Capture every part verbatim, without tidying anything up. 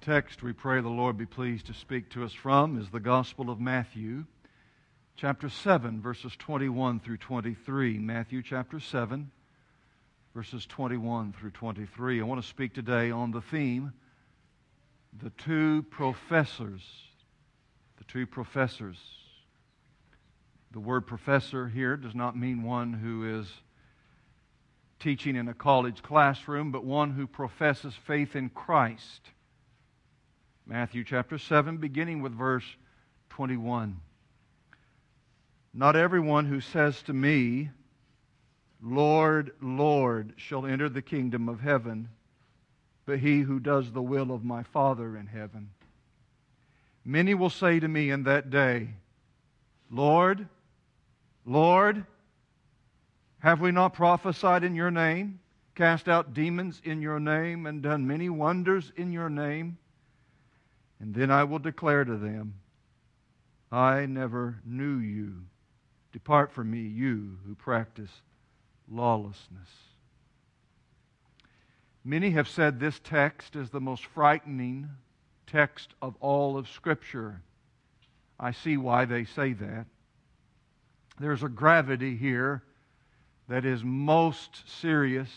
text we pray the Lord be pleased to speak to us from is the Gospel of Matthew, chapter seven, verses twenty-one through twenty-three. Matthew chapter seven, verses twenty-one through twenty-three. I want to speak today on the theme, the two professors. The two professors. The word professor here does not mean one who is teaching in a college classroom, but one who professes faith in Christ. Matthew chapter seven, beginning with verse twenty-one. Not everyone who says to me, Lord, Lord, shall enter the kingdom of heaven, but he who does the will of my Father in heaven. Many will say to me in that day, Lord, Lord, have we not prophesied in your name, cast out demons in your name, and done many wonders in your name? And then I will declare to them, I never knew you. Depart from me, you who practice lawlessness. Many have said this text is the most frightening text of all of Scripture. I see why they say that. There's a gravity here that is most serious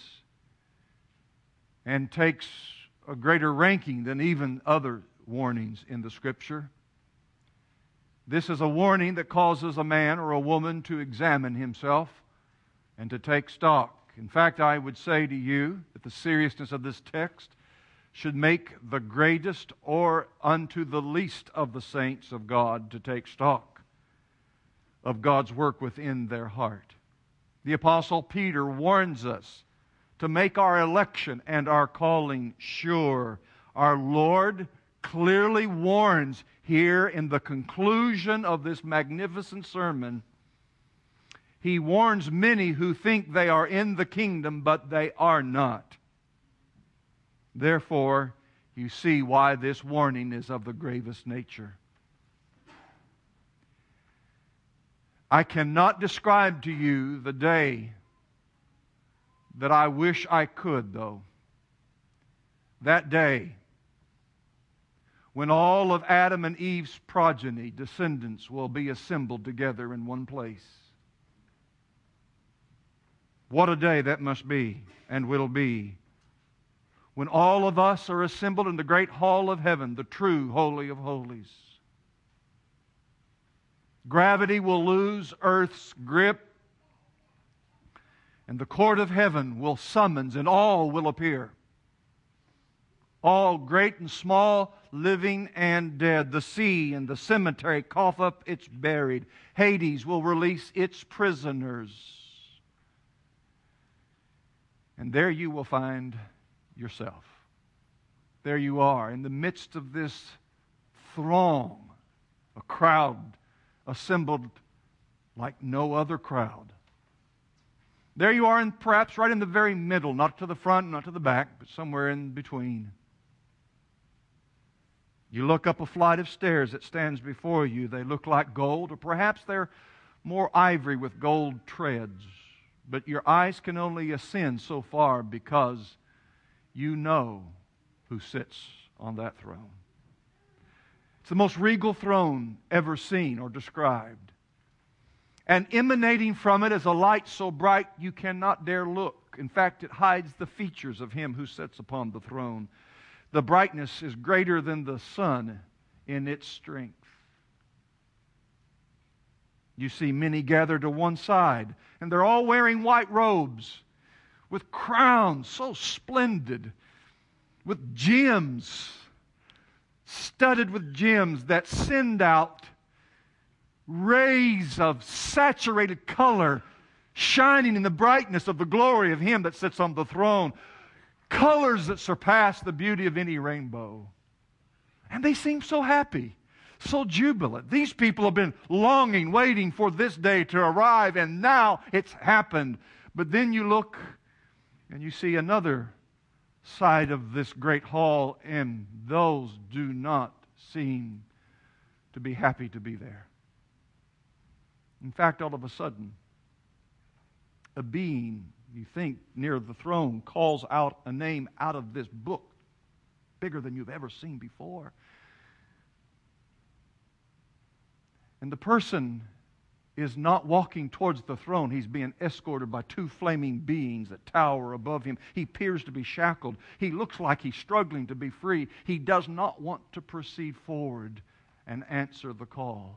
and takes a greater ranking than even other warnings in the Scripture. This is a warning that causes a man or a woman to examine himself and to take stock. In fact, I would say to you that the seriousness of this text should make the greatest or unto the least of the saints of God to take stock of God's work within their heart. The Apostle Peter warns us to make our election and our calling sure. Our Lord clearly warns here in the conclusion of this magnificent sermon. He warns many who think they are in the kingdom, but they are not. Therefore, you see why this warning is of the gravest nature. I cannot describe to you the day that I wish I could, though. That day when all of Adam and Eve's progeny, descendants, will be assembled together in one place. What a day that must be and will be, when all of us are assembled in the great hall of heaven, the true Holy of Holies. Gravity will lose earth's grip, and the court of heaven will summons, and all will appear. All, great and small, living and dead. The sea and the cemetery cough up its buried. Hades will release its prisoners. And there you will find yourself. There you are, in the midst of this throng, a crowd assembled like no other crowd. There you are, and perhaps right in the very middle, not to the front, not to the back, but somewhere in between. You look up a flight of stairs that stands before you. They look like gold, or perhaps they're more ivory with gold treads. But your eyes can only ascend so far because you know who sits on that throne. It's the most regal throne ever seen or described. And emanating from it is a light so bright you cannot dare look. In fact, it hides the features of Him who sits upon the throne. The brightness is greater than the sun in its strength. You see many gathered to one side, and they're all wearing white robes with crowns so splendid, with gems, studded with gems that send out rays of saturated color, shining in the brightness of the glory of Him that sits on the throne. Colors that surpass the beauty of any rainbow. And they seem so happy, so jubilant. These people have been longing, waiting for this day to arrive, and now it's happened. But then you look and you see another side of this great hall, and those do not seem to be happy to be there. In fact, all of a sudden, a being, you think, near the throne calls out a name out of this book. bigger than you've ever seen before. And the person is not walking towards the throne. He's being escorted by two flaming beings that tower above him. He appears to be shackled. He looks like he's struggling to be free. He does not want to proceed forward and answer the call.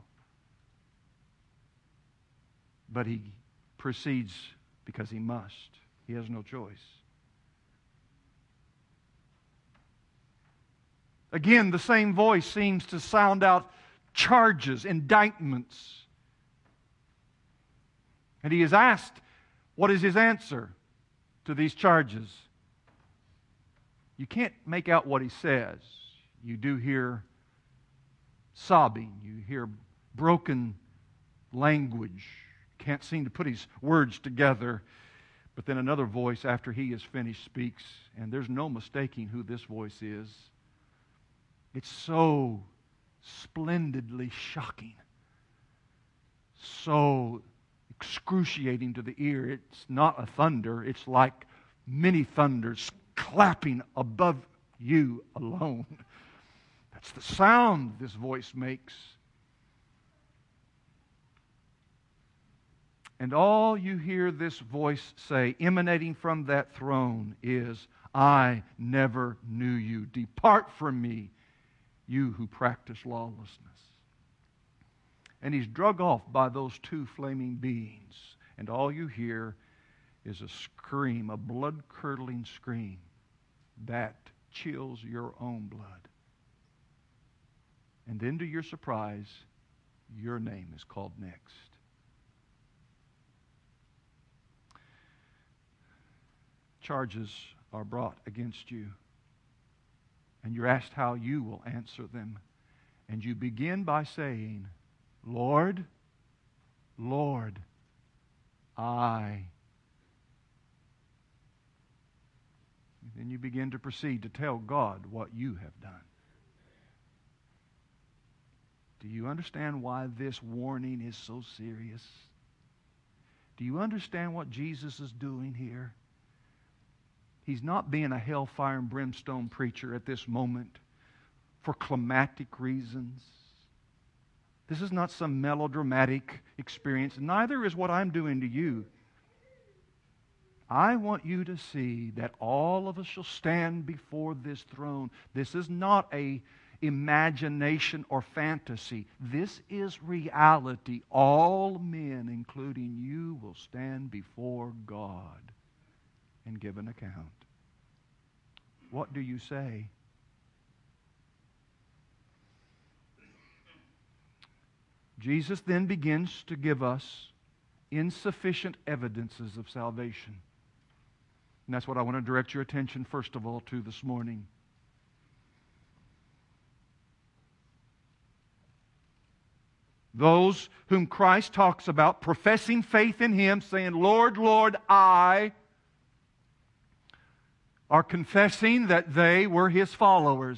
But he proceeds because he must. He has no choice. Again, the same voice seems to sound out charges, indictments. And he is asked, what is his answer to these charges? You can't make out what he says. You do hear sobbing. You hear broken language. Can't seem to put his words together. But then another voice, after he is finished, speaks. And there's no mistaking who this voice is. It's so splendidly shocking. So excruciating to the ear. It's not a thunder. It's like many thunders clapping above you alone. That's the sound this voice makes. And all you hear this voice say, emanating from that throne, is, I never knew you. Depart from me, you who practice lawlessness. And he's drug off by those two flaming beings. And all you hear is a scream, a blood-curdling scream that chills your own blood. And then to your surprise, your name is called next. Charges are brought against you. And you're asked how you will answer them. And you begin by saying, Lord, Lord, I. And then you begin to proceed to tell God what you have done. Do you understand why this warning is so serious? Do you understand what Jesus is doing here? He's not being a hellfire and brimstone preacher at this moment for climatic reasons. This is not some melodramatic experience. Neither is what I'm doing to you. I want you to see that all of us shall stand before this throne. This is not a imagination or fantasy. This is reality. All men, including you, will stand before God and give an account. What do you say? Jesus then begins to give us insufficient evidences of salvation. And that's what I want to direct your attention first of all to this morning. Those whom Christ talks about professing faith in Him, saying, Lord, Lord, I, are confessing that they were His followers.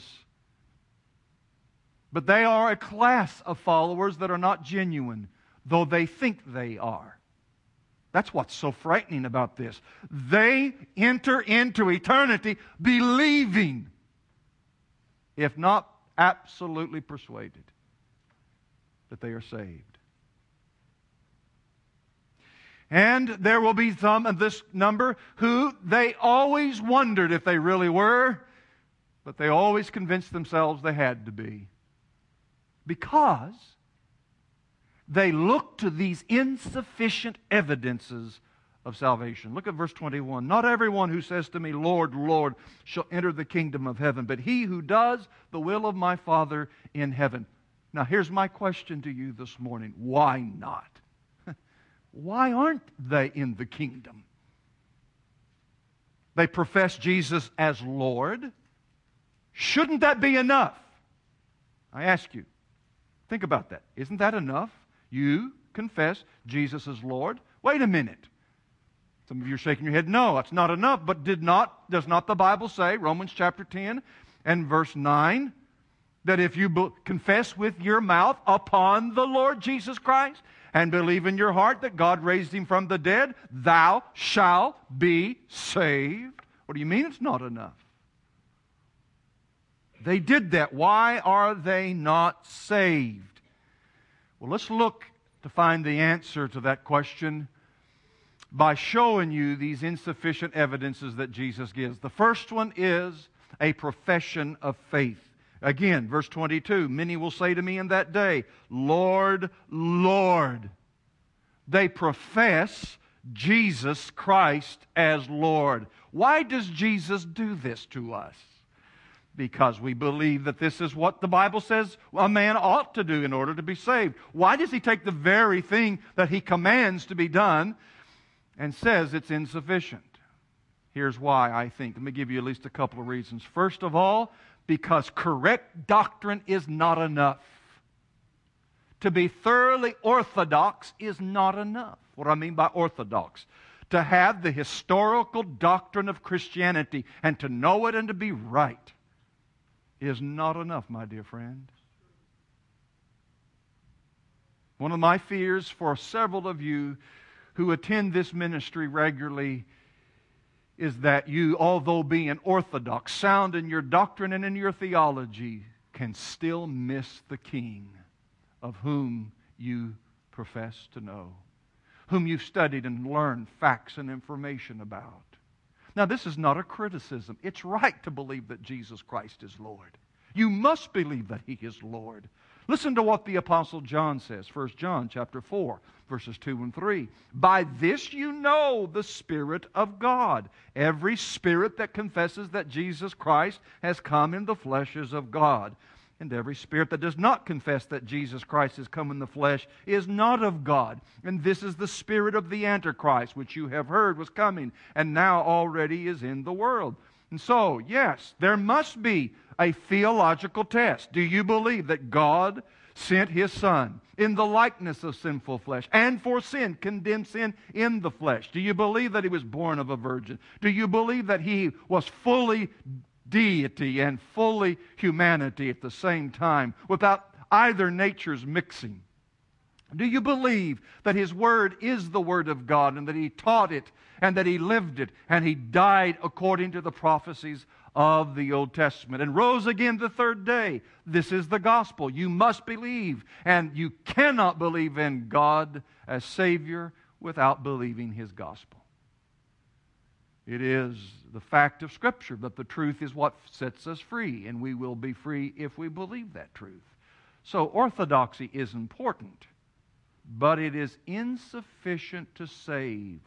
But they are a class of followers that are not genuine, though they think they are. That's what's so frightening about this. They enter into eternity believing, if not absolutely persuaded, that they are saved. And there will be some of this number who they always wondered if they really were, but they always convinced themselves they had to be. Because they look to these insufficient evidences of salvation. Look at verse twenty-one. Not everyone who says to me, Lord, Lord, shall enter the kingdom of heaven, but he who does the will of my Father in heaven. Now here's my question to you this morning. Why not? Why aren't they in the kingdom? They profess Jesus as Lord. Shouldn't that be enough? I ask you, think about that. Isn't that enough? You confess Jesus as Lord. Wait a minute. Some of you are shaking your head. No, that's not enough. But did not, does not the Bible say, Romans chapter ten and verse nine, that if you be- confess with your mouth upon the Lord Jesus Christ and believe in your heart that God raised Him from the dead, thou shalt be saved? What do you mean it's not enough? They did that. Why are they not saved? Well, let's look to find the answer to that question by showing you these insufficient evidences that Jesus gives. The first one is a profession of faith. Again, verse twenty-two, many will say to me in that day, Lord, Lord. They profess Jesus Christ as Lord. Why does Jesus do this to us? Because we believe that this is what the Bible says a man ought to do in order to be saved. Why does He take the very thing that He commands to be done and says it's insufficient? Here's why, I think. Let me give you at least a couple of reasons. First of all, because correct doctrine is not enough. To be thoroughly orthodox is not enough. What do I mean by orthodox? To have the historical doctrine of Christianity and to know it and to be right is not enough, my dear friend. One of my fears for several of you who attend this ministry regularly is that you, although being orthodox, sound in your doctrine and in your theology, can still miss the King of whom you profess to know, whom you've studied and learned facts and information about. Now, this is not a criticism. It's right to believe that Jesus Christ is Lord. You must believe that He is Lord. Listen to what the Apostle John says, First John chapter four, verses two and three. By this you know the Spirit of God. Every spirit that confesses that Jesus Christ has come in the flesh is of God. And every spirit that does not confess that Jesus Christ has come in the flesh is not of God. And this is the spirit of the Antichrist, which you have heard was coming, and now already is in the world. And so, yes, there must be a theological test. Do you believe that God sent His Son in the likeness of sinful flesh, and for sin, condemned sin in the flesh? Do you believe that He was born of a virgin? Do you believe that He was fully deity and fully humanity at the same time, without either natures mixing? Do you believe that His Word is the Word of God, and that He taught it, and that He lived it, and He died according to the prophecies of the Old Testament, and rose again the third day? This is the gospel. You must believe, and you cannot believe in God as Savior without believing His gospel. It is the fact of Scripture that the truth is what sets us free, and we will be free if we believe that truth. So orthodoxy is important, but it is insufficient to save.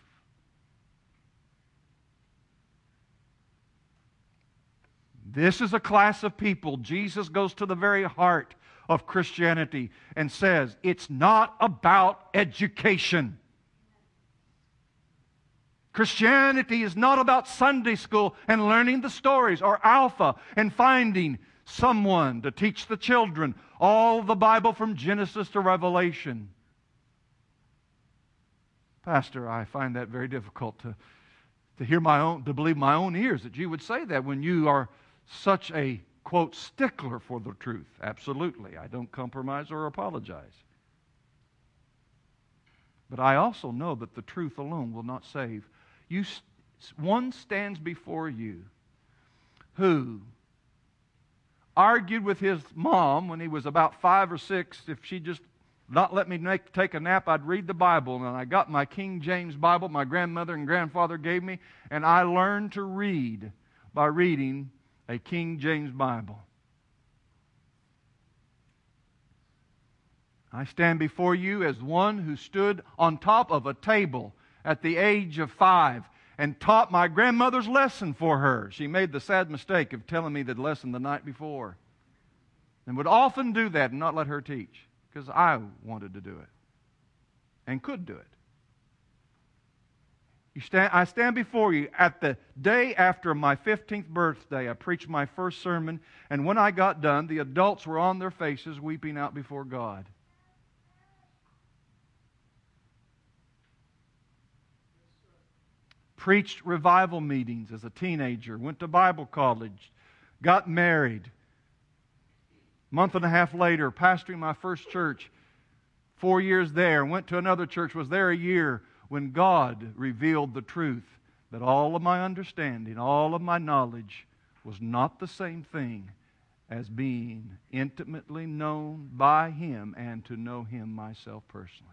This is a class of people. Jesus goes to the very heart of Christianity and says, it's not about education. Christianity is not about Sunday school and learning the stories, or Alpha and finding someone to teach the children all the Bible from Genesis to Revelation. Pastor, I find that very difficult to, to hear my own, to believe my own ears that you would say that when you are such a, quote, stickler for the truth. Absolutely. I don't compromise or apologize. But I also know that the truth alone will not save. You, one stands before you who argued with his mom when he was about five or six. If she just not let me make, take a nap, I'd read the Bible. And I got my King James Bible my grandmother and grandfather gave me, and I learned to read by reading a King James Bible. I stand before you as one who stood on top of a table at the age of five and taught my grandmother's lesson for her. She made the sad mistake of telling me the lesson the night before, and would often do that and not let her teach because I wanted to do it and could do it. You stand, I stand before you at the day after my fifteenth birthday. I preached my first sermon, and when I got done, the adults were on their faces weeping out before God. Preached revival meetings as a teenager, went to Bible college, got married. A month and a half later, pastoring my first church, four years there, went to another church, was there a year when God revealed the truth that all of my understanding, all of my knowledge was not the same thing as being intimately known by Him and to know Him myself personally.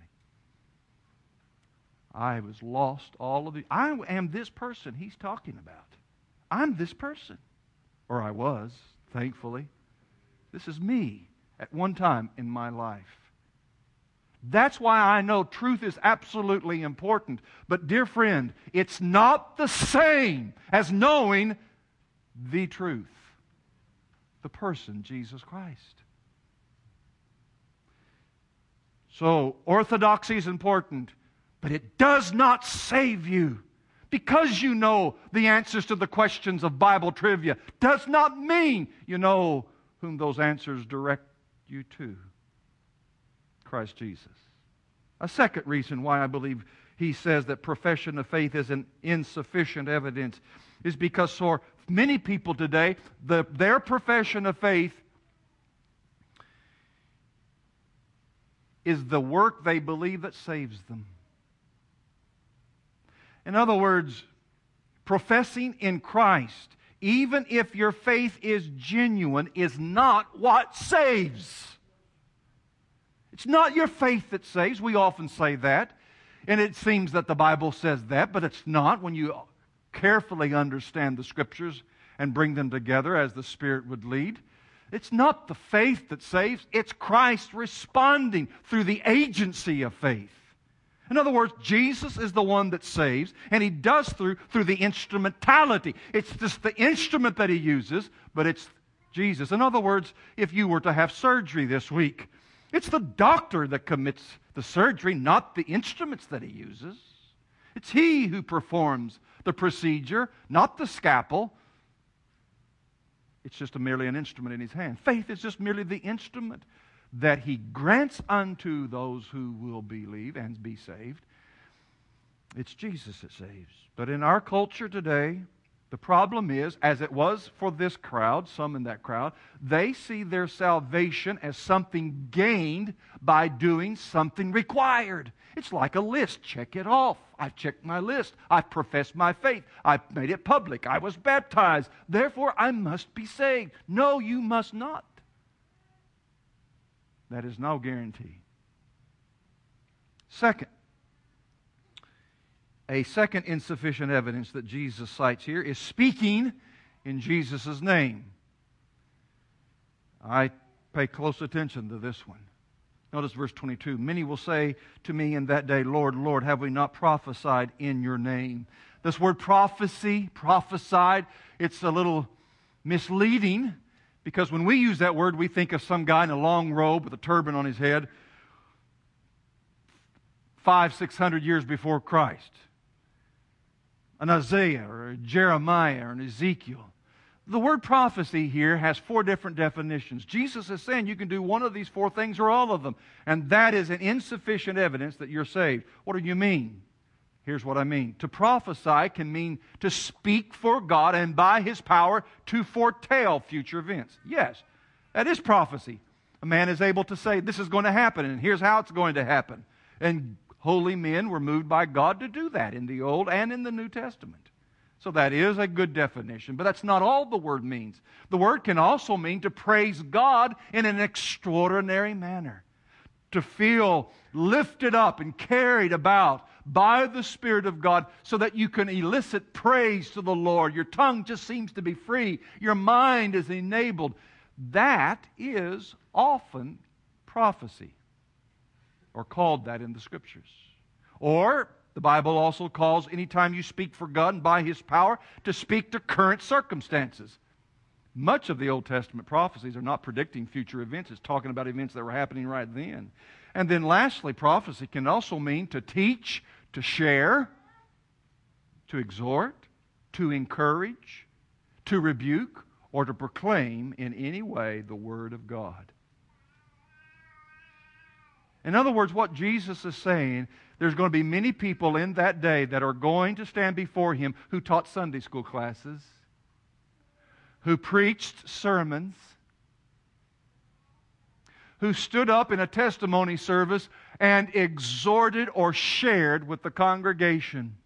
I was lost all of the... I am this person He's talking about. I'm this person. Or I was, thankfully. This is me at one time in my life. That's why I know truth is absolutely important. But dear friend, it's not the same as knowing the truth. The person, Jesus Christ. So, orthodoxy is important, but it does not save you. Because you know the answers to the questions of Bible trivia does not mean you know whom those answers direct you to. Christ Jesus. A second reason why I believe he says that profession of faith is an insufficient evidence is because for many people today, the, their profession of faith is the work they believe that saves them. In other words, professing in Christ, even if your faith is genuine, is not what saves. It's not your faith that saves. We often say that. And it seems that the Bible says that, but it's not when you carefully understand the Scriptures and bring them together as the Spirit would lead. It's not the faith that saves. It's Christ responding through the agency of faith. In other words, Jesus is the one that saves, and He does through, through the instrumentality. It's just the instrument that He uses, but it's Jesus. In other words, if you were to have surgery this week, it's the doctor that commits the surgery, not the instruments that he uses. It's He who performs the procedure, not the scalpel. It's just a merely an instrument in His hand. Faith is just merely the instrument that He grants unto those who will believe and be saved. It's Jesus that saves. But in our culture today, the problem is, as it was for this crowd, some in that crowd, they see their salvation as something gained by doing something required. It's like a list. Check it off. I've checked my list. I've professed my faith. I've made it public. I was baptized. Therefore, I must be saved. No, you must not. That is no guarantee. Second, a second insufficient evidence that Jesus cites here is speaking in Jesus' name. I pay close attention to this one. Notice verse twenty-two. Many will say to me in that day, Lord, Lord, have we not prophesied in your name? This word prophecy, prophesied, it's a little misleading. Because when we use that word, we think of some guy in a long robe with a turban on his head five, six hundred years before Christ. An Isaiah or a Jeremiah or an Ezekiel. The word prophecy here has four different definitions. Jesus is saying you can do one of these four things or all of them. And that is an insufficient evidence that you're saved. What do you mean? Here's what I mean. To prophesy can mean to speak for God and by His power to foretell future events. Yes, that is prophecy. A man is able to say, this is going to happen, and here's how it's going to happen. And holy men were moved by God to do that in the Old and in the New Testament. So that is a good definition, but that's not all the word means. The word can also mean to praise God in an extraordinary manner. To feel lifted up and carried about by the Spirit of God so that you can elicit praise to the Lord. Your tongue just seems to be free. Your mind is enabled. That is often prophecy, or called that in the Scriptures. Or the Bible also calls anytime you speak for God and by His power to speak to current circumstances. Much of the Old Testament prophecies are not predicting future events. It's talking about events that were happening right then. And then lastly, prophecy can also mean to teach, to share, to exhort, to encourage, to rebuke, or to proclaim in any way the Word of God. In other words, what Jesus is saying, there's going to be many people in that day that are going to stand before Him who taught Sunday school classes, who preached sermons, who stood up in a testimony service and exhorted or shared with the congregation.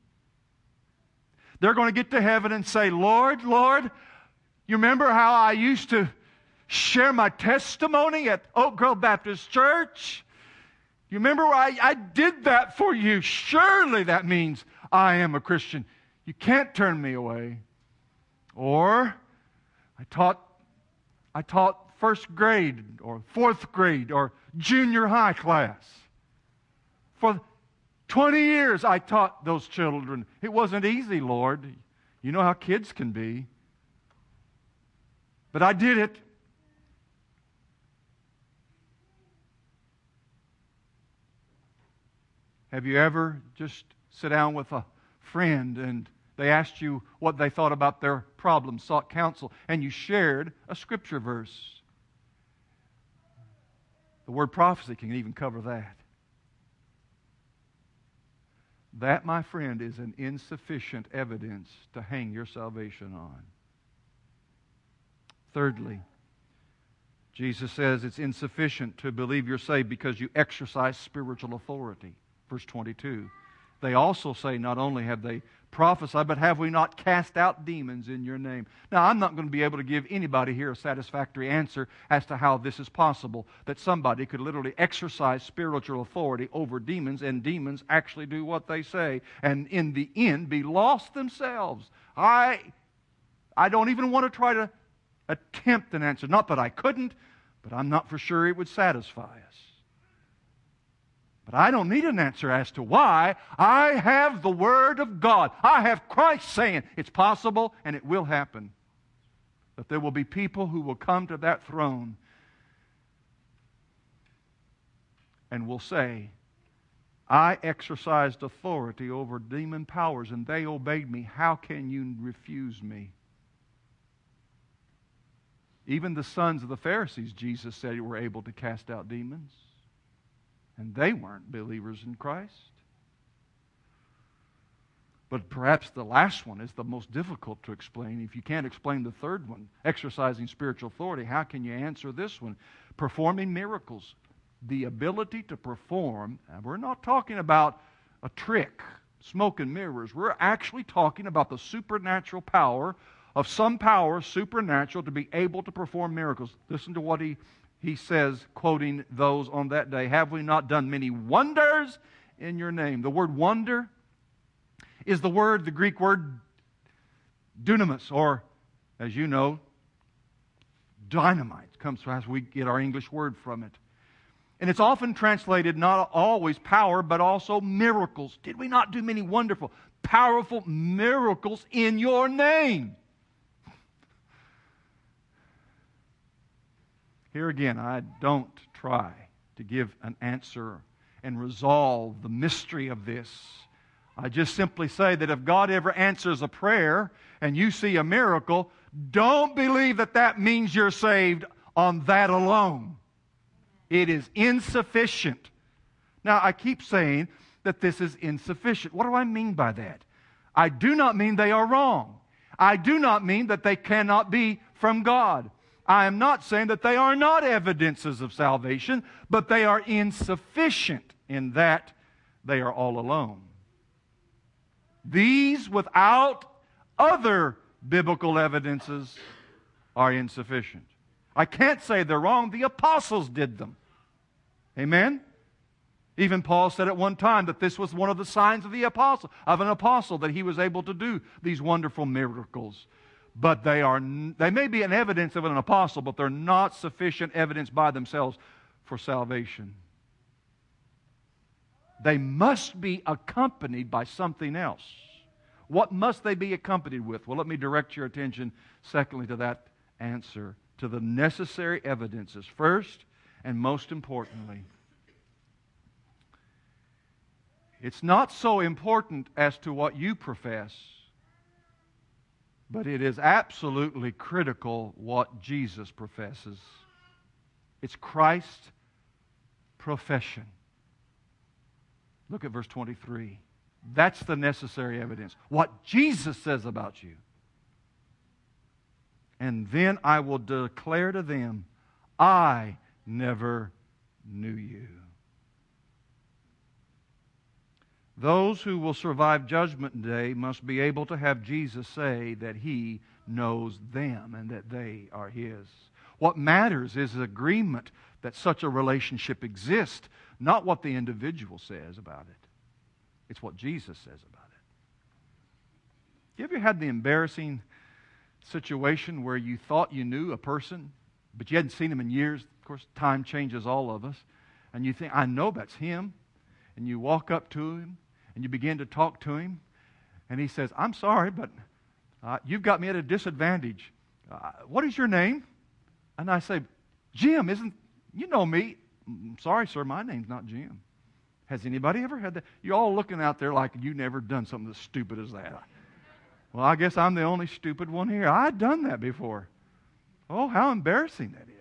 They're going to get to heaven and say, Lord, Lord, you remember how I used to share my testimony at Oak Grove Baptist Church? You remember I, I did that for you. Surely that means I am a Christian. You can't turn me away. Or I taught, I taught first grade or fourth grade or junior high class. For twenty years I taught those children. It wasn't easy, Lord. You know how kids can be. But I did it. Have you ever just sit down with a friend and they asked you what they thought about their problem, sought counsel, and you shared a scripture verse? The word prophecy can even cover that. That, my friend, is an insufficient evidence to hang your salvation on. Thirdly, Jesus says it's insufficient to believe you're saved because you exercise spiritual authority. Verse twenty-two. They also say not only have they prophesied, but have we not cast out demons in your name? Now, I'm not going to be able to give anybody here a satisfactory answer as to how this is possible, that somebody could literally exercise spiritual authority over demons and demons actually do what they say and in the end be lost themselves. I, I don't even want to try to attempt an answer. Not that I couldn't, but I'm not for sure it would satisfy us. But I don't need an answer as to why. I have the Word of God. I have Christ saying it's possible and it will happen. That there will be people who will come to that throne and will say, I exercised authority over demon powers and they obeyed me. How can you refuse me? Even the sons of the Pharisees, Jesus said, were able to cast out demons. And they weren't believers in Christ. But perhaps the last one is the most difficult to explain. If you can't explain the third one, exercising spiritual authority, how can you answer this one? Performing miracles. The ability to perform, and we're not talking about a trick, smoke and mirrors. We're actually talking about the supernatural power of some power, supernatural, to be able to perform miracles. Listen to what he He says, quoting those on that day, have we not done many wonders in your name? The word wonder is the word, the Greek word dunamis, or as you know, dynamite. It comes from as we get our English word from it. And it's often translated not always power, but also miracles. Did we not do many wonderful, powerful miracles in your name? Here again, I don't try to give an answer and resolve the mystery of this. I just simply say that if God ever answers a prayer and you see a miracle, don't believe that that means you're saved on that alone. It is insufficient. Now, I keep saying that this is insufficient. What do I mean by that? I do not mean they are wrong. I do not mean that they cannot be from God. I am not saying that they are not evidences of salvation, but they are insufficient in that they are all alone. These, without other biblical evidences, are insufficient. I can't say they're wrong. The apostles did them. Amen? Even Paul said at one time that this was one of the signs of the apostle, of an apostle, that he was able to do these wonderful miracles. But they are they may be an evidence of an apostle, but they're not sufficient evidence by themselves for salvation. They must be accompanied by something else. What must they be accompanied with? Well, let me direct your attention, secondly, to that answer, to the necessary evidences. First, and most importantly, it's not so important as to what you profess, but it is absolutely critical what Jesus professes. It's Christ's profession. Look at verse twenty-three. That's the necessary evidence. What Jesus says about you. And then I will declare to them, I never knew you. Those who will survive Judgment Day must be able to have Jesus say that He knows them and that they are His. What matters is agreement that such a relationship exists, not what the individual says about it. It's what Jesus says about it. You ever had the embarrassing situation where you thought you knew a person, but you hadn't seen him in years? Of course, time changes all of us. And you think, I know that's him. And you walk up to him, and you begin to talk to him. And he says, I'm sorry, but uh, you've got me at a disadvantage. Uh, what is your name? And I say, Jim, isn't, you know me. I'm sorry, sir, my name's not Jim. Has anybody ever had that? You're all looking out there like you've never done something as stupid as that. Well, I guess I'm the only stupid one here. I'd done that before. Oh, how embarrassing that is.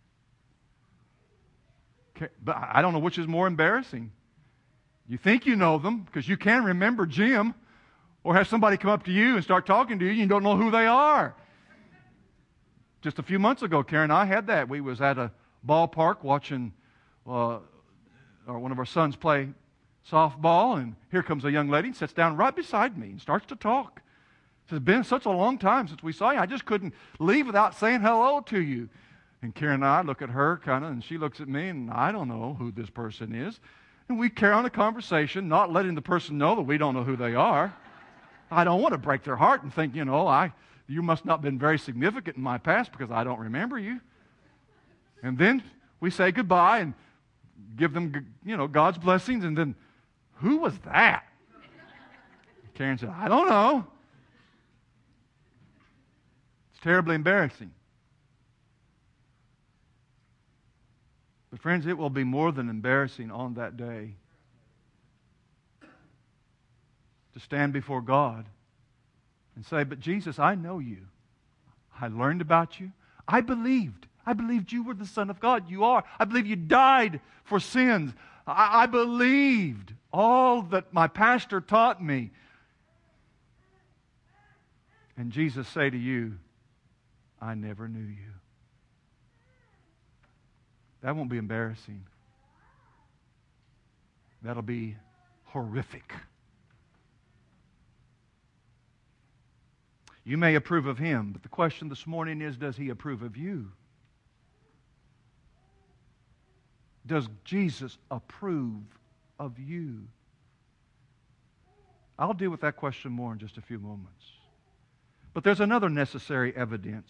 Okay, but I don't know which is more embarrassing. You think you know them because you can remember Jim, or have somebody come up to you and start talking to you and you don't know who they are. Just a few months ago, Karen and I had that. We was at a ballpark watching uh, or one of our sons play softball, and here comes a young lady and sits down right beside me and starts to talk. It's been such a long time since we saw you. I just couldn't leave without saying hello to you. And Karen and I look at her kind of, and she looks at me, and I don't know who this person is. And we carry on a conversation, not letting the person know that we don't know who they are. I don't want to break their heart and think, you know, I you must not have been very significant in my past because I don't remember you. And then we say goodbye and give them, you know, God's blessings. And then, who was that? Karen said, I don't know. It's terribly embarrassing. But friends, it will be more than embarrassing on that day to stand before God and say, but Jesus, I know you. I learned about you. I believed. I believed you were the Son of God. You are. I believe you died for sins. I, I believed all that my pastor taught me. And Jesus say to you, I never knew you. That won't be embarrassing. That'll be horrific. You may approve of him, but the question this morning is, does he approve of you? Does Jesus approve of you? I'll deal with that question more in just a few moments. But there's another necessary evidence.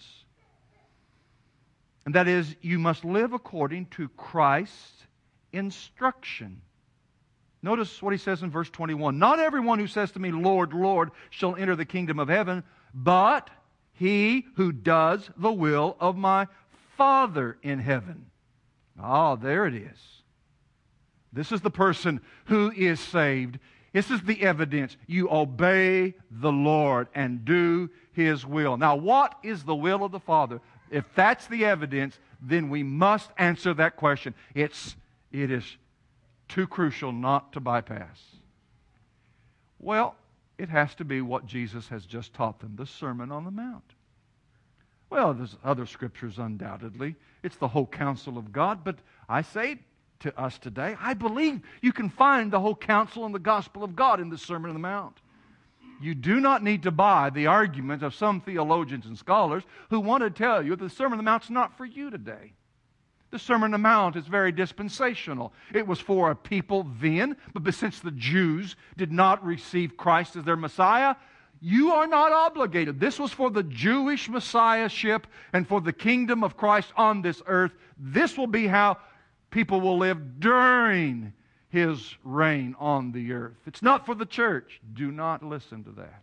And that is, you must live according to Christ's instruction. Notice what he says in verse twenty-one. Not everyone who says to me, Lord, Lord, shall enter the kingdom of heaven, but he who does the will of my Father in heaven. Ah, there it is. This is the person who is saved. This is the evidence. You obey the Lord and do His will. Now, what is the will of the Father? If that's the evidence, then we must answer that question. It's, it is too crucial not to bypass. Well, it has to be what Jesus has just taught them, the Sermon on the Mount. Well, there's other scriptures undoubtedly. It's the whole counsel of God, but I say to us today, I believe you can find the whole counsel and the gospel of God in the Sermon on the Mount. You do not need to buy the argument of some theologians and scholars who want to tell you that the Sermon on the Mount's not for you today. The Sermon on the Mount is very dispensational. It was for a people then, but since the Jews did not receive Christ as their Messiah, you are not obligated. This was for the Jewish Messiahship and for the kingdom of Christ on this earth. This will be how people will live during His reign on the earth. It's not for the church. Do not listen to that.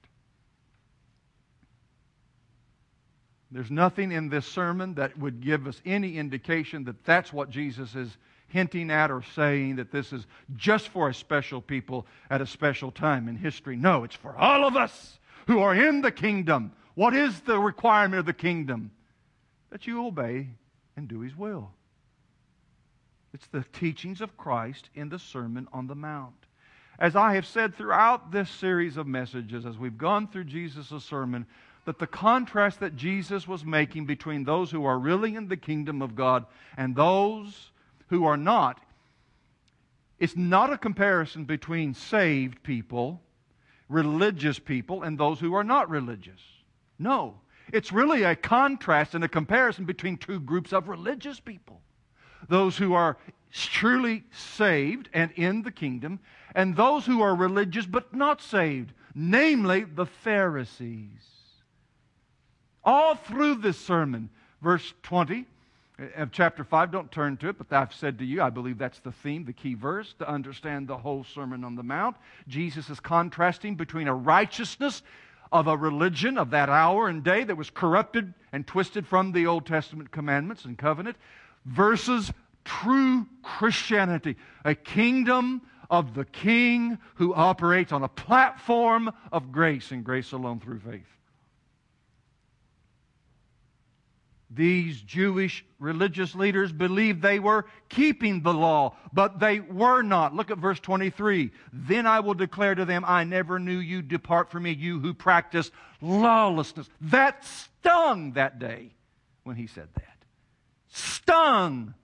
There's nothing in this sermon that would give us any indication that that's what Jesus is hinting at or saying, that this is just for a special people at a special time in history. No, it's for all of us who are in the kingdom. What is the requirement of the kingdom? That you obey and do His will. It's the teachings of Christ in the Sermon on the Mount. As I have said throughout this series of messages, as we've gone through Jesus' sermon, that the contrast that Jesus was making between those who are really in the kingdom of God and those who are not, it's not a comparison between saved people, religious people, and those who are not religious. No. It's really a contrast and a comparison between two groups of religious people. Those who are truly saved and in the kingdom, and those who are religious but not saved, namely the Pharisees. All through this sermon, verse twenty of chapter five, don't turn to it, but I've said to you, I believe that's the theme, the key verse, to understand the whole Sermon on the Mount. Jesus is contrasting between a righteousness of a religion of that hour and day that was corrupted and twisted from the Old Testament commandments and covenant versus true Christianity, a kingdom of the King who operates on a platform of grace and grace alone through faith. These Jewish religious leaders believed they were keeping the law, but they were not. Look at verse twenty-three. Then I will declare to them, I never knew you. Depart from me, you who practice lawlessness. That stung that day when he said that. Stung.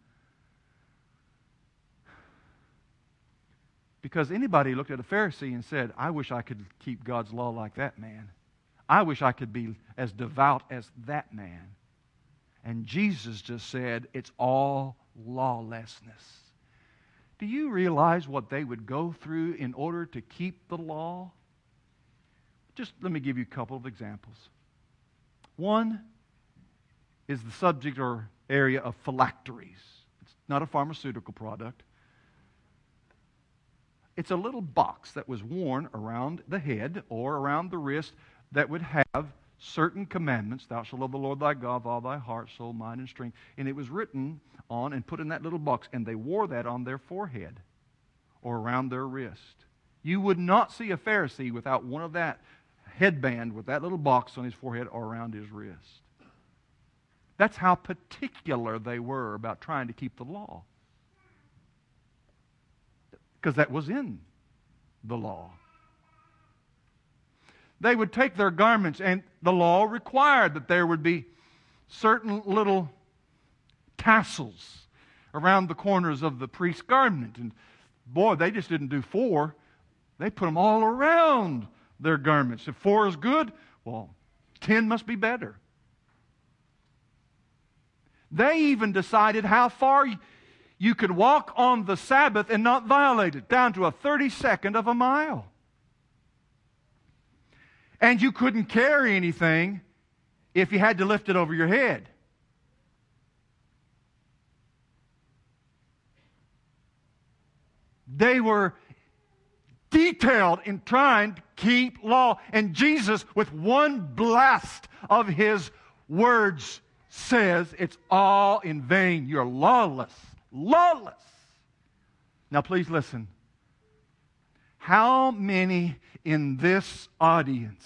Because anybody looked at a Pharisee and said, I wish I could keep God's law like that man. I wish I could be as devout as that man. And Jesus just said, it's all lawlessness. Do you realize what they would go through in order to keep the law? Just let me give you a couple of examples. One is the subject or area of phylacteries. It's not a pharmaceutical product. It's a little box that was worn around the head or around the wrist that would have certain commandments. Thou shalt love the Lord thy God with all thy heart, soul, mind, and strength. And it was written on and put in that little box, and they wore that on their forehead or around their wrist. You would not see a Pharisee without one of that headband with that little box on his forehead or around his wrist. That's how particular they were about trying to keep the law. Because that was in the law. They would take their garments, and the law required that there would be certain little tassels around the corners of the priest's garment. And boy, they just didn't do four. They put them all around their garments. If four is good, well, ten must be better. They even decided how far you could walk on the Sabbath and not violate it, down to a thirty-second of a mile. And you couldn't carry anything if you had to lift it over your head. They were detailed in trying to keep law. And Jesus, with one blast of His words, says it's all in vain. You're lawless. Lawless. Now please listen. How many in this audience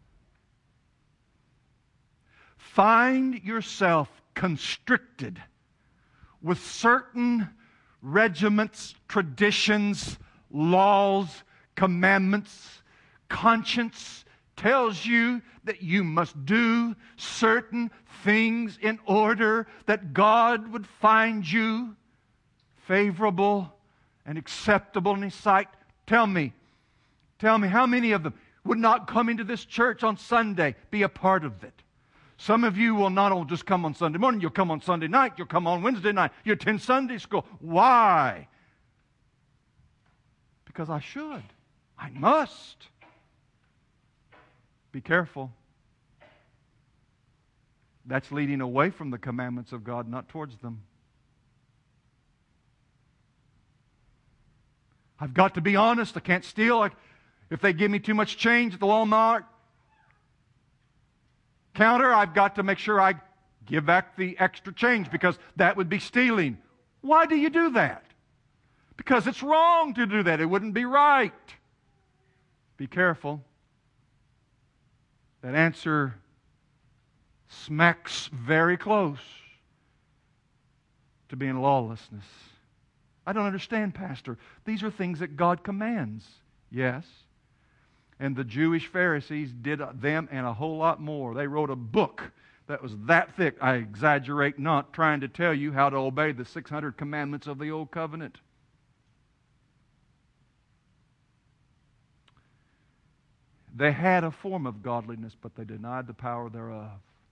find yourself constricted with certain regiments, traditions, laws, commandments? Conscience tells you that you must do certain things in order that God would find you favorable and acceptable in His sight. Tell me, tell me, how many of them would not come into this church on Sunday, be a part of it? Some of you will not only just come on Sunday morning, you'll come on Sunday night, you'll come on Wednesday night, you attend Sunday school. Why? Because I should. I must. Be careful. That's leading away from the commandments of God, not towards them. I've got to be honest. I can't steal. I, if they give me too much change at the Walmart counter, I've got to make sure I give back the extra change because that would be stealing. Why do you do that? Because it's wrong to do that. It wouldn't be right. Be careful. That answer smacks very close to being lawlessness. I don't understand, Pastor. These are things that God commands. Yes. And the Jewish Pharisees did them and a whole lot more. They wrote a book that was that thick. I exaggerate not, trying to tell you how to obey the six hundred commandments of the Old Covenant. They had a form of godliness, but they denied the power thereof.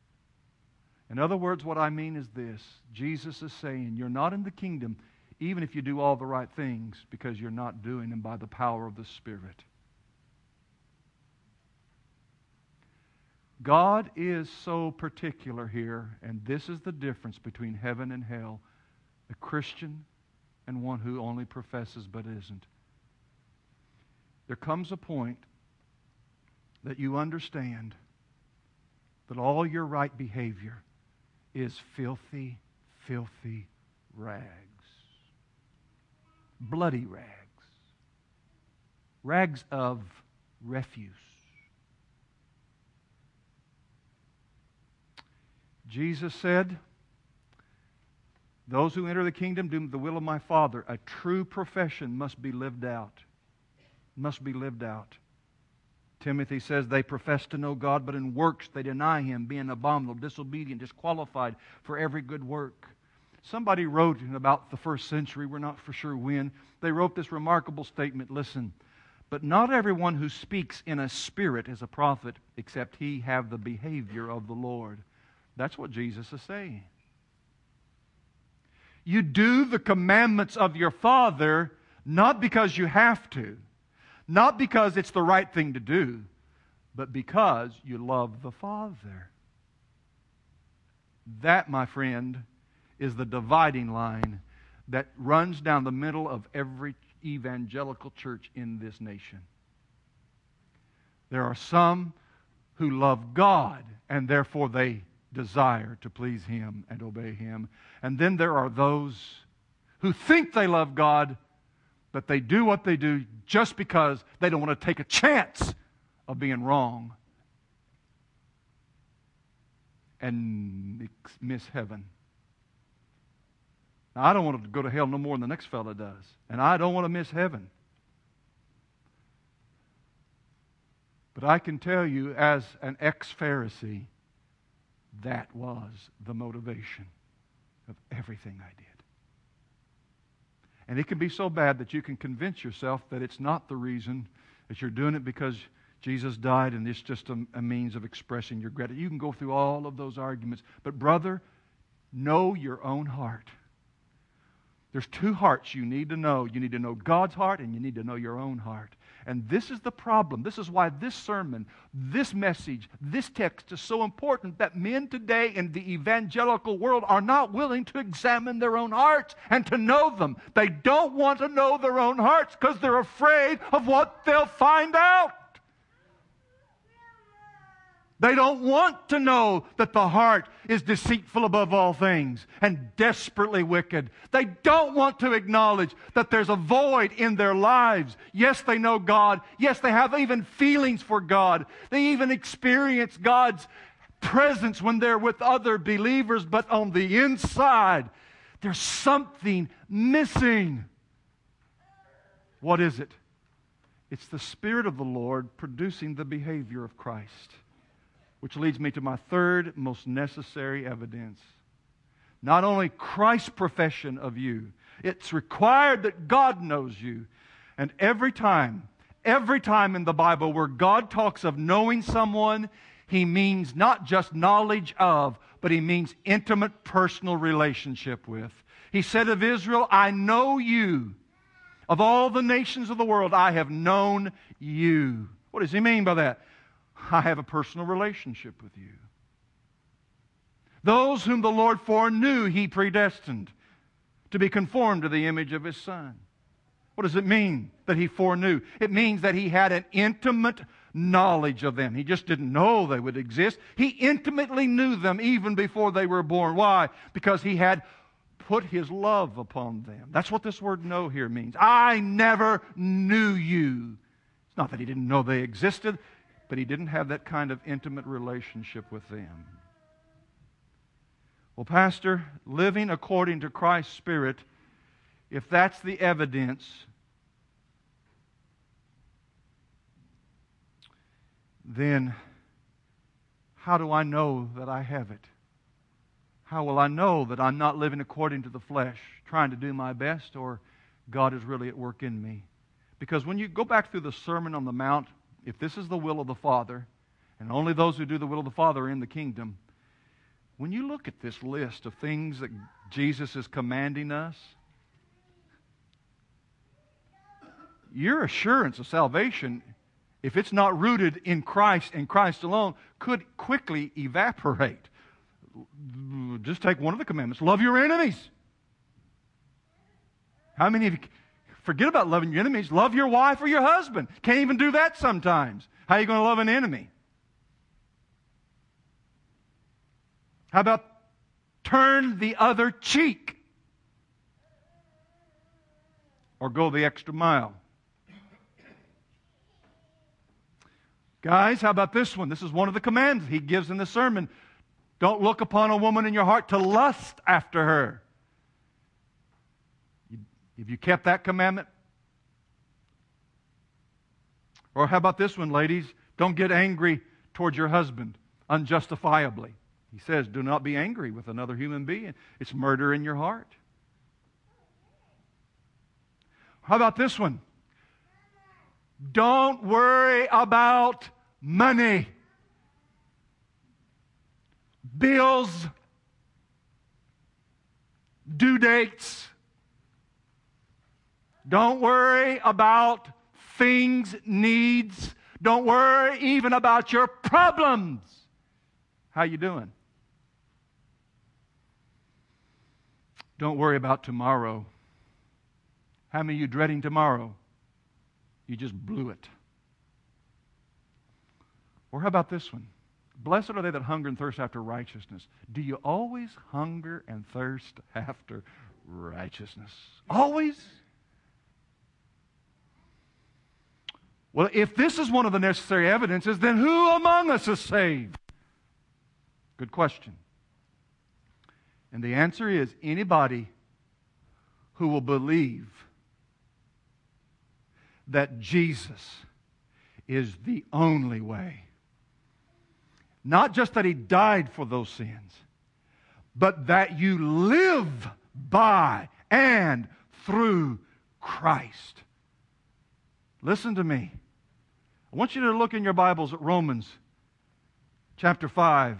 In other words, what I mean is this. Jesus is saying, you're not in the kingdom even if you do all the right things, because you're not doing them by the power of the Spirit. God is so particular here, and this is the difference between heaven and hell, a Christian and one who only professes but isn't. There comes a point that you understand that all your right behavior is filthy, filthy rags. Bloody rags. Rags of refuse. Jesus said, those who enter the kingdom do the will of my Father. A true profession must be lived out. Must be lived out. Timothy says they profess to know God, but in works they deny Him, being abominable, disobedient, disqualified for every good work. Somebody wrote in about the first century, we're not for sure when, they wrote this remarkable statement, listen, but not everyone who speaks in a spirit is a prophet, except he have the behavior of the Lord. That's what Jesus is saying. You do the commandments of your Father not because you have to, not because it's the right thing to do, but because you love the Father. That, my friend, is the dividing line that runs down the middle of every evangelical church in this nation. There are some who love God, and therefore they desire to please Him and obey Him. And then there are those who think they love God, but they do what they do just because they don't want to take a chance of being wrong and miss heaven. Now, I don't want to go to hell no more than the next fella does. And I don't want to miss heaven. But I can tell you, as an ex-Pharisee, that was the motivation of everything I did. And it can be so bad that you can convince yourself that it's not the reason, that you're doing it because Jesus died and it's just a, a means of expressing your gratitude. You can go through all of those arguments. But brother, know your own heart. There's two hearts you need to know. You need to know God's heart and you need to know your own heart. And this is the problem. This is why this sermon, this message, this text is so important, that men today in the evangelical world are not willing to examine their own hearts and to know them. They don't want to know their own hearts because they're afraid of what they'll find out. They don't want to know that the heart is deceitful above all things and desperately wicked. They don't want to acknowledge that there's a void in their lives. Yes, they know God. Yes, they have even feelings for God. They even experience God's presence when they're with other believers, but on the inside, there's something missing. What is it? It's the Spirit of the Lord producing the behavior of Christ. Which leads me to my third most necessary evidence. Not only Christ's profession of you, it's required that God knows you. And every time, every time in the Bible where God talks of knowing someone, He means not just knowledge of, but He means intimate personal relationship with. He said of Israel, I know you. Of all the nations of the world, I have known you. What does He mean by that? I have a personal relationship with you. Those whom the Lord foreknew, He predestined to be conformed to the image of His Son. What does it mean that He foreknew? It means that He had an intimate knowledge of them. He just didn't know they would exist. He intimately knew them even before they were born. Why? Because He had put His love upon them. That's what this word know here means. I never knew you. It's not that He didn't know they existed, but He didn't have that kind of intimate relationship with them. Well, Pastor, living according to Christ's Spirit, if that's the evidence, then how do I know that I have it? How will I know that I'm not living according to the flesh, trying to do my best, or God is really at work in me? Because when you go back through the Sermon on the Mount, if this is the will of the Father, and only those who do the will of the Father are in the kingdom, when you look at this list of things that Jesus is commanding us, your assurance of salvation, if it's not rooted in Christ and Christ alone, could quickly evaporate. Just take one of the commandments. Love your enemies. How many of you, forget about loving your enemies, love your wife or your husband. Can't even do that sometimes. How are you going to love an enemy? How about turn the other cheek? Or go the extra mile? Guys, how about this one? This is one of the commands he gives in the sermon. Don't look upon a woman in your heart to lust after her. Have you kept that commandment? Or how about this one, ladies? Don't get angry towards your husband unjustifiably. He says, do not be angry with another human being. It's murder in your heart. How about this one? Don't worry about money, bills, due dates. Don't worry about things, needs. Don't worry even about your problems. How you doing? Don't worry about tomorrow. How many of you dreading tomorrow? You just blew it. Or how about this one? Blessed are they that hunger and thirst after righteousness. Do you always hunger and thirst after righteousness? Always? Well, if this is one of the necessary evidences, then who among us is saved? Good question. And the answer is anybody who will believe that Jesus is the only way. Not just that He died for those sins, but that you live by and through Christ. Listen to me. I want you to look in your Bibles at Romans chapter five.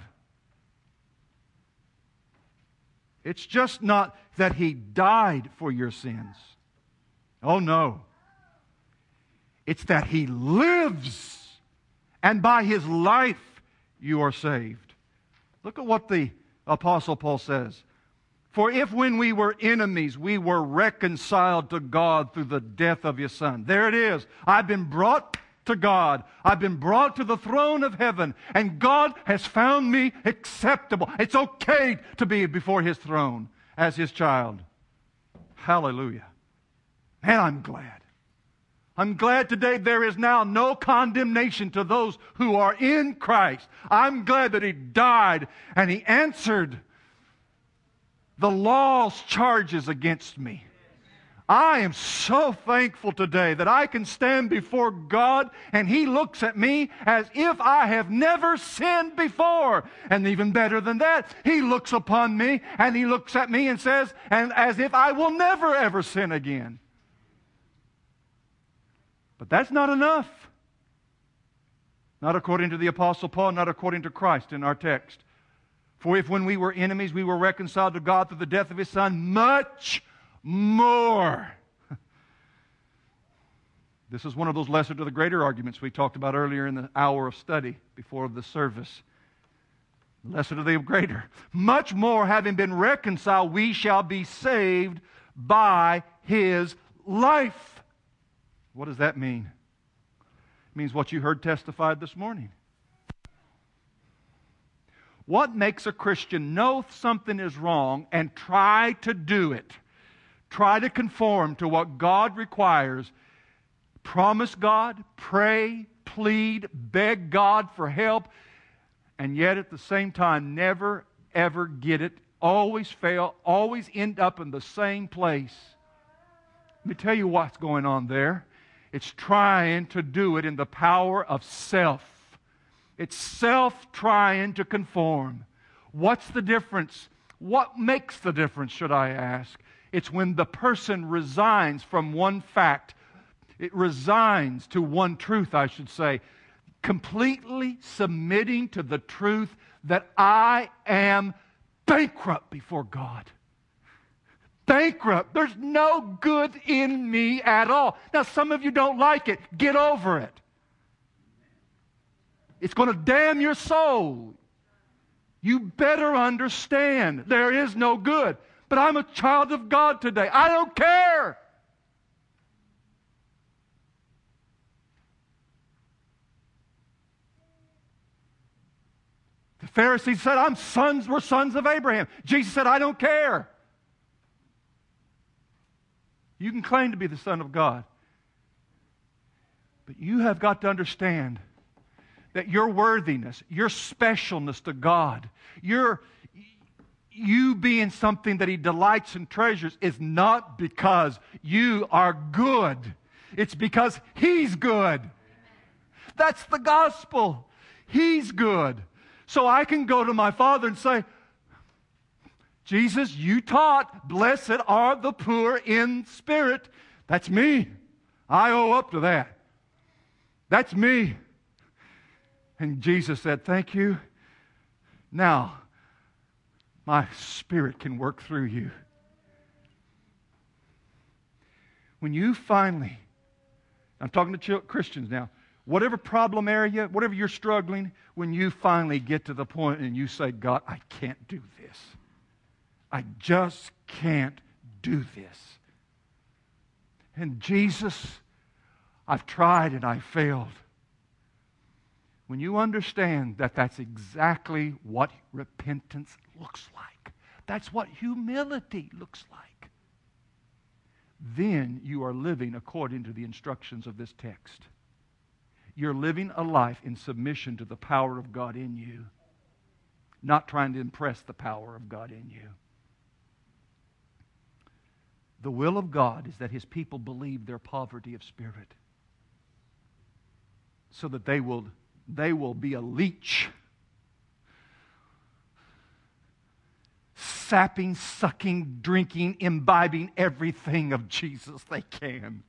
It's just not that He died for your sins. Oh no. It's that He lives, and by His life you are saved. Look at what the Apostle Paul says. For if when we were enemies, we were reconciled to God through the death of His Son. There it is. I've been brought to God. I've been brought to the throne of heaven, and God has found me acceptable. It's okay to be before His throne as His child. Hallelujah. Man, I'm glad. I'm glad today there is now no condemnation to those who are in Christ. I'm glad that He died and He answered the law's charges against me. I am so thankful today that I can stand before God and He looks at me as if I have never sinned before. And even better than that, He looks upon me and He looks at me and says, and as if I will never ever sin again. But that's not enough. Not according to the Apostle Paul, not according to Christ in our text. For if when we were enemies, we were reconciled to God through the death of His Son, much more. This is one of those lesser to the greater arguments we talked about earlier in the hour of study before the service. Lesser to the greater. Much more, having been reconciled, we shall be saved by His life. What does that mean? It means what you heard testified this morning. What makes a Christian know something is wrong and try to do it? Try to conform to what God requires. Promise God, pray, plead, beg God for help, and yet at the same time never ever get it, always fail, always end up in the same place. Let me tell you what's going on there. It's trying to do it in the power of self. It's self trying to conform. What's the difference? What makes the difference, should I ask? It's when the person resigns from one fact. It resigns to one truth, I should say. Completely submitting to the truth that I am bankrupt before God. Bankrupt. There's no good in me at all. Now, some of you don't like it. Get over it. It's going to damn your soul. You better understand there is no good. But I'm a child of God today. I don't care. The Pharisees said, I'm sons, we're sons of Abraham. Jesus said, I don't care. You can claim to be the Son of God. But you have got to understand that your worthiness, your specialness to God, your, you being something that He delights and treasures is not because you are good. It's because He's good. That's the gospel. He's good. So I can go to my Father and say, Jesus, you taught, blessed are the poor in spirit. That's me. I owe up to that. That's me. And Jesus said, thank you. Now, my Spirit can work through you. When you finally, I'm talking to Christians now, whatever problem area, whatever you're struggling, when you finally get to the point and you say, God, I can't do this. I just can't do this. And Jesus, I've tried and I failed. When you understand that that's exactly what repentance looks like, that's what humility looks like, then you are living according to the instructions of this text. You're living a life in submission to the power of God in you, not trying to impress the power of God in you. The will of God is that His people believe their poverty of spirit so that they will, they will be a leech, sapping, sucking, drinking, imbibing everything of Jesus they can.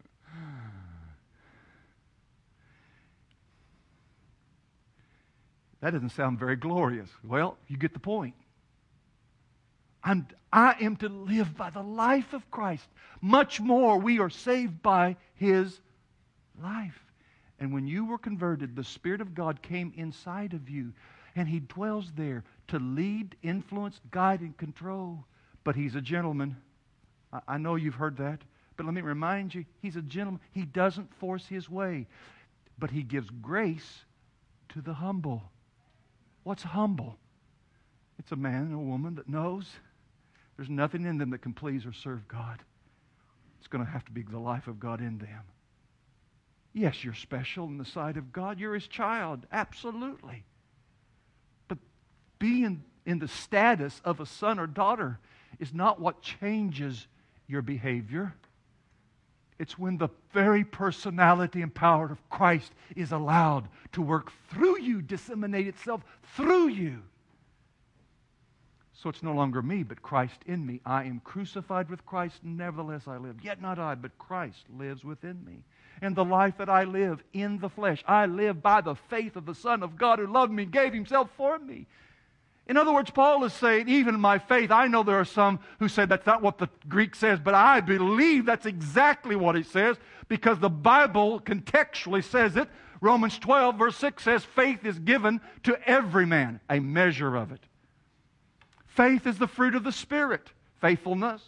That doesn't sound very glorious. Well, you get the point. I'm, I am to live by the life of Christ. Much more, we are saved by His life. And when you were converted, the Spirit of God came inside of you, and He dwells there to lead, influence, guide, and control. But He's a gentleman. I, I know you've heard that, but let me remind you, He's a gentleman. He doesn't force His way, but He gives grace to the humble. What's humble? It's a man and a woman that knows there's nothing in them that can please or serve God. It's going to have to be the life of God in them. Yes, you're special in the sight of God. You're His child. Absolutely. But being in the status of a son or daughter is not what changes your behavior. It's when the very personality and power of Christ is allowed to work through you, disseminate itself through you. So it's no longer me, but Christ in me. I am crucified with Christ, nevertheless I live. Yet not I, but Christ lives within me. And the life that I live in the flesh, I live by the faith of the Son of God who loved me and gave Himself for me. In other words, Paul is saying, even in my faith, I know there are some who say that's not what the Greek says, but I believe that's exactly what it says because the Bible contextually says it. Romans twelve, verse six says, faith is given to every man, a measure of it. Faith is the fruit of the Spirit, faithfulness.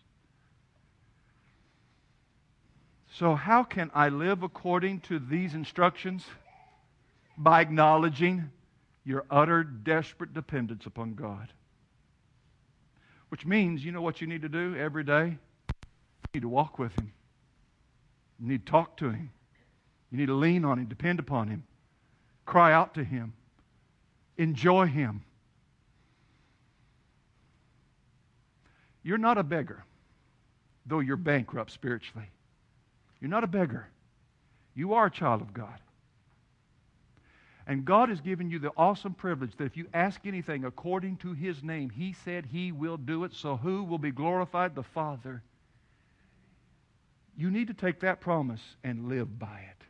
So how can I live according to these instructions? By acknowledging your utter, desperate dependence upon God. Which means, you know what you need to do every day? You need to walk with Him. You need to talk to Him. You need to lean on Him, depend upon Him. Cry out to Him. Enjoy Him. You're not a beggar, though you're bankrupt spiritually. You're not a beggar. You are a child of God. And God has given you the awesome privilege that if you ask anything according to His name, He said He will do it. So who will be glorified? The Father. You need to take that promise and live by it.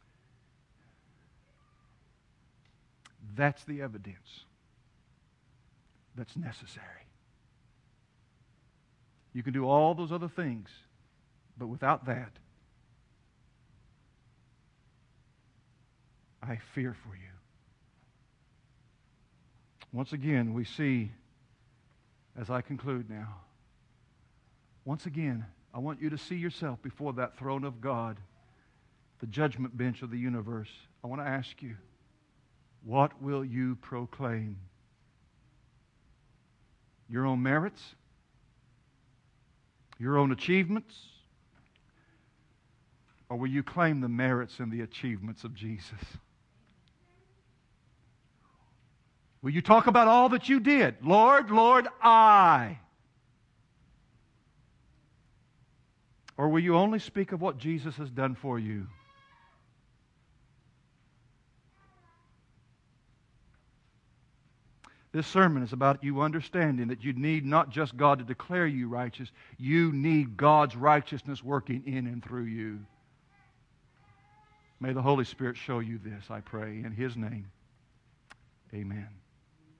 That's the evidence. that's necessary. You can do all those other things, but without that, I fear for you. Once again, we see, as I conclude now, once again, I want you to see yourself before that throne of God, the judgment bench of the universe. I want to ask you, what will you proclaim? Your own merits? Your own achievements? Or will you claim the merits and the achievements of Jesus? Will you talk about all that you did? Lord, Lord, I. Or will you only speak of what Jesus has done for you? This sermon is about you understanding that you need not just God to declare you righteous, you need God's righteousness working in and through you. May the Holy Spirit show you this, I pray, in His name. Amen.